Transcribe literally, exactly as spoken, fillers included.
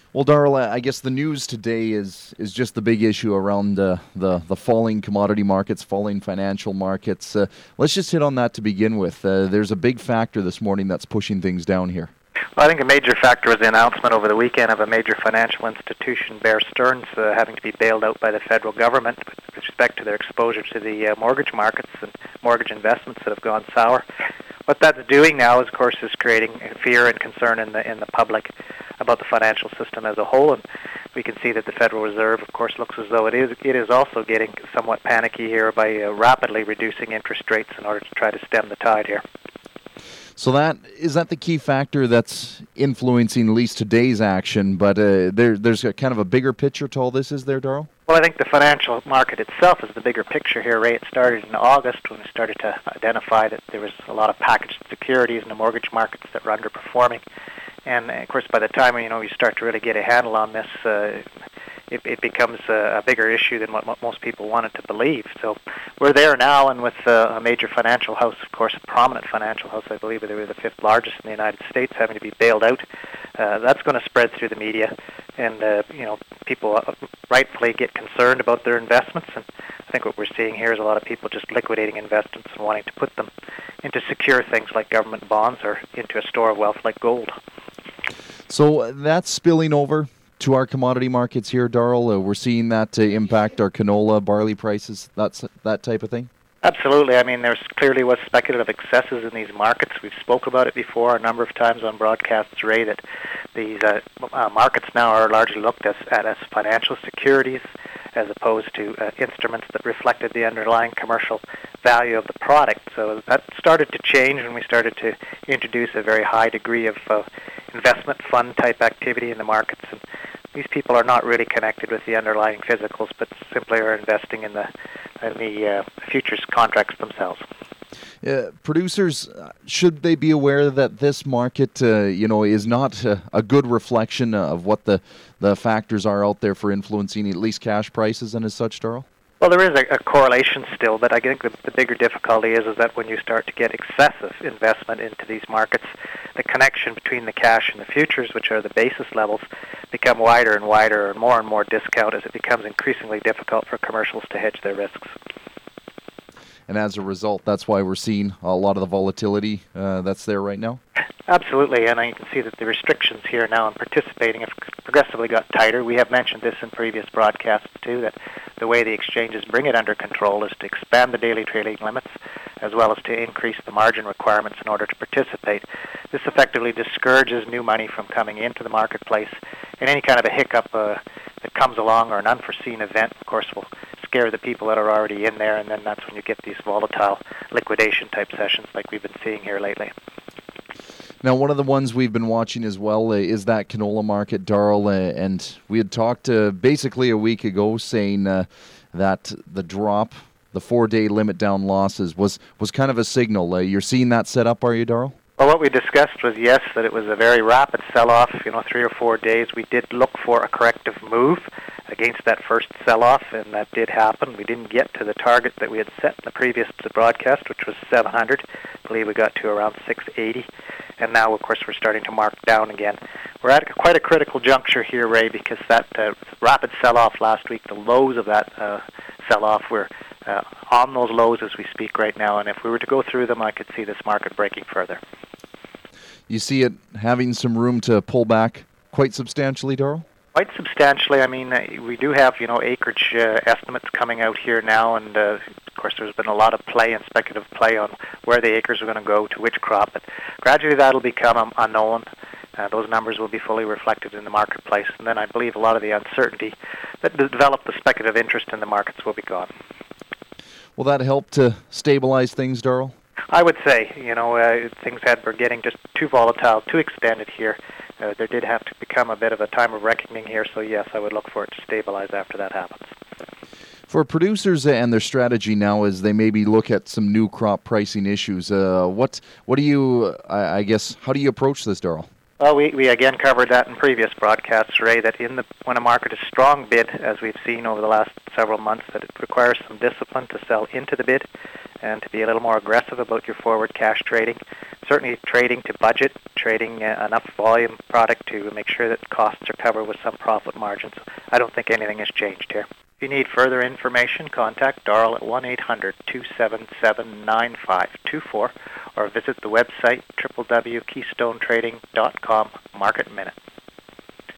Well, Darrell, I guess the news today is is just the big issue around uh, the the falling commodity markets, falling financial markets. Uh, let's just hit on that to begin with. Uh, there's a big factor this morning that's pushing things down here. Well, I think a major factor was the announcement over the weekend of a major financial institution, Bear Stearns, uh, having to be bailed out by the federal government with respect to their exposure to the uh, mortgage markets and mortgage investments that have gone sour. What that's doing now, is, of course, is creating fear and concern in the in the public about the financial system as a whole, and we can see that the Federal Reserve, of course, looks as though it is it is also getting somewhat panicky here by uh, rapidly reducing interest rates in order to try to stem the tide here. So that is that the key factor that's influencing at least today's action, but uh, there there's a kind of a bigger picture to all this, is there, Darrell? Well, I think the financial market itself is the bigger picture here, Ray. It started in August when we started to identify that there was a lot of packaged securities in the mortgage markets that were underperforming. And, of course, by the time, you know, you start to really get a handle on this, uh, it, it becomes a, a bigger issue than what, what most people wanted to believe. So we're there now, and with uh, a major financial house, of course, a prominent financial house, I believe they were the fifth largest in the United States, having to be bailed out. Uh, that's going to spread through the media, and, uh, you know, people rightfully get concerned about their investments, and I think what we're seeing here is a lot of people just liquidating investments and wanting to put them into secure things like government bonds or into a store of wealth like gold. So that's spilling over to our commodity markets here, Darrell. Uh, we're seeing that uh, impact our canola, barley prices, that's that type of thing? Absolutely. I mean, there's clearly was speculative excesses in these markets. We've spoke about it before a number of times on broadcasts, Ray, that these uh, uh, markets now are largely looked at, at as financial securities as opposed to uh, instruments that reflected the underlying commercial value of the product. So that started to change when we started to introduce a very high degree of uh, investment fund type activity in the markets. And these people are not really connected with the underlying physicals, but simply are investing in the in the uh, futures contracts themselves. Uh, producers, should they be aware that this market, uh, you know, is not a, a good reflection of what the, the factors are out there for influencing at least cash prices and as such, Darrell? Well, there is a, a correlation still, but I think the, the bigger difficulty is, is that when you start to get excessive investment into these markets, the connection between the cash and the futures, which are the basis levels, become wider and wider and more and more discount as it becomes increasingly difficult for commercials to hedge their risks. And as a result, that's why we're seeing a lot of the volatility uh, that's there right now? Absolutely, and I can see that the restrictions here now in participating have progressively got tighter. We have mentioned this in previous broadcasts, too, that the way the exchanges bring it under control is to expand the daily trading limits as well as to increase the margin requirements in order to participate. This effectively discourages new money from coming into the marketplace, and any kind of a hiccup uh, that comes along or an unforeseen event, of course, will scare the people that are already in there, and then that's when you get these volatile liquidation type sessions like we've been seeing here lately. Now, one of the ones we've been watching as well uh, is that canola market, Darrell, uh, and we had talked uh, basically a week ago saying uh, that the drop, the four-day limit down losses was, was kind of a signal. Uh, you're seeing that set up, are you, Darrell? Well, what we discussed was, yes, that it was a very rapid sell-off, you know, three or four days. We did look for a corrective move against that first sell-off, and that did happen. We didn't get to the target that we had set in the previous broadcast, which was seven hundred. I believe we got to around six eighty, and now, of course, we're starting to mark down again. We're at quite a critical juncture here, Ray, because that uh, rapid sell-off last week, the lows of that uh, sell-off were uh, on those lows as we speak right now, and if we were to go through them, I could see this market breaking further. You see it having some room to pull back quite substantially, Darrell? Quite substantially. I mean, uh, we do have, you know, acreage uh, estimates coming out here now, and uh, of course there's been a lot of play and speculative play on where the acres are going to go to which crop, but gradually that'll become um, unknown. Uh, those numbers will be fully reflected in the marketplace, and then I believe a lot of the uncertainty that developed the speculative interest in the markets will be gone. Will that help to stabilize things, Darrell? I would say, you know, uh, things had were getting just too volatile, too extended here. Uh, there did have to become a bit of a time of reckoning here, so yes, I would look for it to stabilize after that happens. For producers and their strategy now as they maybe look at some new crop pricing issues, uh, what what do you, I, I guess, how do you approach this, Darrell? Well, we, we again covered that in previous broadcasts, Ray, that in the when a market is strong bid, as we've seen over the last several months, that it requires some discipline to sell into the bid and to be a little more aggressive about your forward cash trading. certainly trading to budget, trading uh, enough volume product to make sure that costs are covered with some profit margins. I don't think anything has changed here. If you need further information, contact Darrell at one eight hundred two seven seven nine five two four or visit the website w w w dot keystone trading dot com Market Minute.